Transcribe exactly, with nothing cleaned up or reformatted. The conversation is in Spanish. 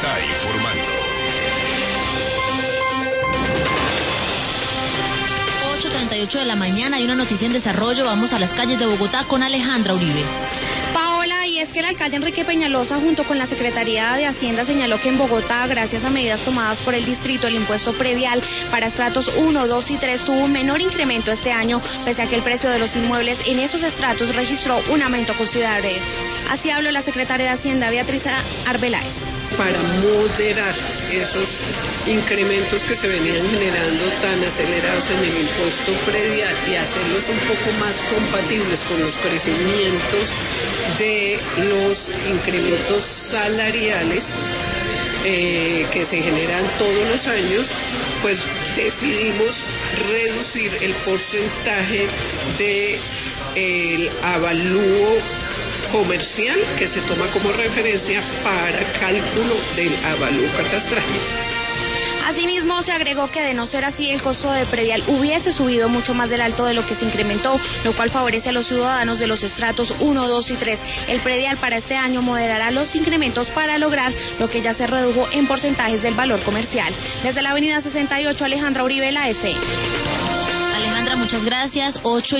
está informando. ocho treinta y ocho de la mañana, hay una noticia en desarrollo. Vamos a las calles de Bogotá con Alejandra Uribe. Paola, y es que el alcalde Enrique Peñalosa junto con la Secretaría de Hacienda señaló que en Bogotá, gracias a medidas tomadas por el distrito, el impuesto predial para estratos uno, dos y tres tuvo un menor incremento este año, pese a que el precio de los inmuebles en esos estratos registró un aumento considerable. Así habló la secretaria de Hacienda, Beatriz Arbeláez. Para moderar esos incrementos que se venían generando tan acelerados en el impuesto predial y hacerlos un poco más compatibles con los crecimientos de los incrementos salariales eh, que se generan todos los años, pues decidimos reducir el porcentaje del avalúo comercial que se toma como referencia para cálculo del avalúo catastral. Asimismo, se agregó que de no ser así, el costo de predial hubiese subido mucho más del alto de lo que se incrementó, lo cual favorece a los ciudadanos de los estratos uno, dos y tres. El predial para este año moderará los incrementos para lograr lo que ya se redujo en porcentajes del valor comercial. Desde la avenida sesenta y ocho, Alejandra Uribe, la F. Alejandra, muchas gracias. ocho